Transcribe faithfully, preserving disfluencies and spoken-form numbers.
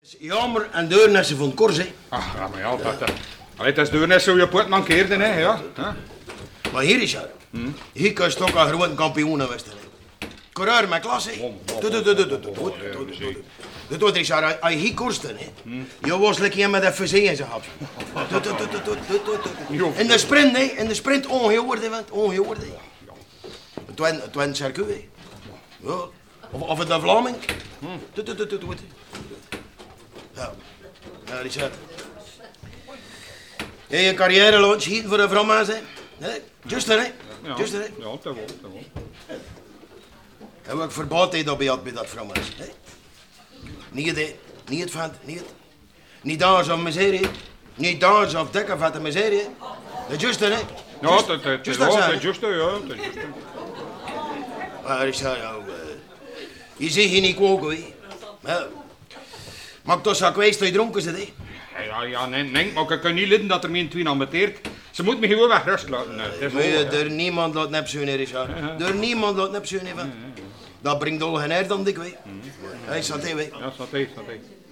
Jammer en deurnessen van Kors, hè. Ach, ja, maar ja, dat... Ja. Allee, het is deurnessen hoe je poort mankeerde, hè, ja. ja. Maar hier is er. Hmm. Hier kan je toch een grote kampioen geweest, hè. Coureur met klasse. Doe, doe, doe, doe, doe, doe, doe. Dat doet Richard, als je hier korsten, hè. Je was lekker met de F C in zijn hap. In de sprint, hè. In de sprint ongehoord, hè. Ongehoord, hè. Het was een circuit, hè. Ja. Of, of het een Vlaming. Doe, doe, doe, doe, doe. Ja. Ja, Richard. Je je carrière laat schieten voor de vrouwmaas, hè. Just hè. Just hè. Ja, dat wel, dat wel. En wat verbaat hij dat bij dat, bij dat vrouwmaas, hè. Niet het, niet het vent, niet het. Niet daar zo'n miserie. Niet daar zo'n dikke vette miserie. Dat is juist, hè? Ja, dat is juist, ja. Dat is juist. Maar ik zei, ja, je ziet hier niet koken, hè. Maar toch zou kwijt dat je dronken zit, hè. Ja, ja, nee, nee, maar ik kan niet lidden dat er mijn twin ambeteert. Ze moet me gewoon weg rust laten. Wil je er niemand laat nepzuinen, Richard? Er niemand laat nepzuinen, van. Dat bringt al geen air dan dik, weet. Hij staat hij, weet. Ja, staat hij, staat hij.